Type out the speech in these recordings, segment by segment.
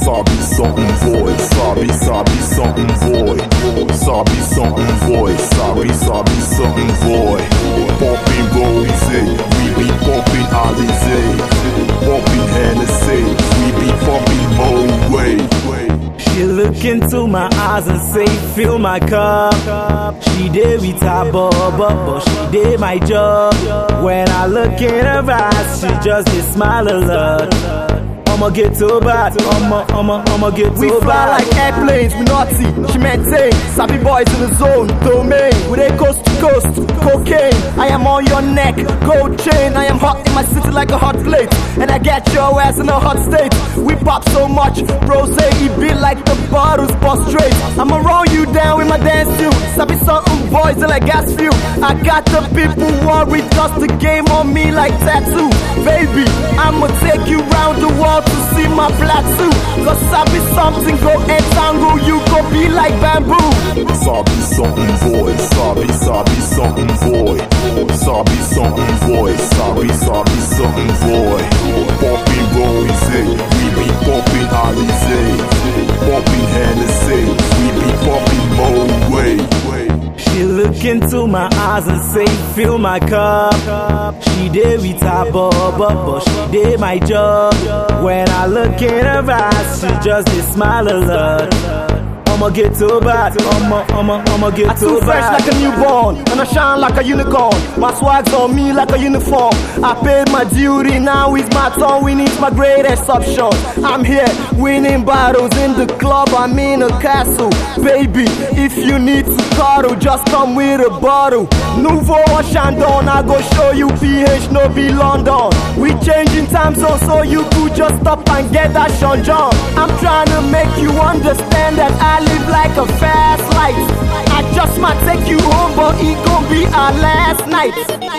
Sabi something void, sabi something void. Sabi something void, sabi something void. Popping Rosé, we be popping Alizé. Popping Hennessy, we be popping Moet. She look into my eyes and say, fill my cup. She did with her but she did my job. When I look in her eyes, she just did smile a lot. I'ma get too bad, I'ma get too bad. We fly like airplanes, we naughty, she maintain. Sabi boys in the zone, domain. We they coast to coast, cocaine. I am on your neck, gold chain. I am hot in my city like a hot plate, and I get your ass in a hot state. We pop so much, rosé, it be like the bottles bust straight. I'ma roll you down with my dance too. Sabi something boys till I gas few. I got the people worried, cause the game on me like tattoo. Baby, I'ma take you round the world to see my black suit. Cause sabi something go entangle, you go be like bamboo. Sabi something void, sabi something void. Sabi something void, sabi something void. Popping Rosé, we be popping Alizé. Popping Hennessy, we be popping Moet. She look into my eyes and say, fill my cup. She did with her but she did my job. When I look in her eyes, she just did smile a lot. I'ma get too bad, I'ma get too too fresh bad. like a newborn, and I shine like a unicorn. My swag's on me like a uniform. I paid my duty, now it's my turn. Winning my greatest option. I'm here winning battles in the club, I'm in a castle. Baby, if you need to cuddle, just come with a bottle. Nouveau or Chandon, I go show you PH, no be London. We changing time zone, so you could just stop and get that Sean John. I'm trying to make you understand that I live like a fast life. I just might take you home, but it gon' be our last night.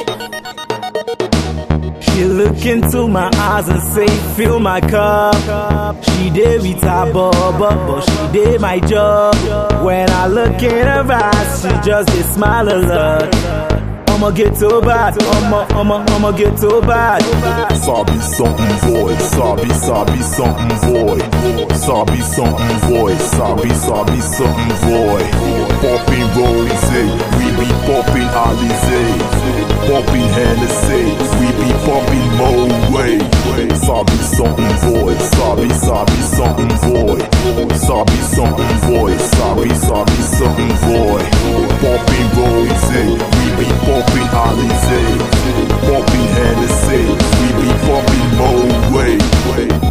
She look into my eyes and say, fill my cup. She did with her but she did my job. When I look in her eyes, she just did smile a lot. I'ma get too bad, I'ma get too bad. Sabi something void, sabi something void. Sabi something void, sabi something void. Popping Rosé, we be popping Alizé. Popping Hennessy, we be popping Moet. Sabi something void, sabi something void. Sabi something void, sabi something void. Popping Rosé, we be popping Alizé. Popping Hennessy, we be popping Moet.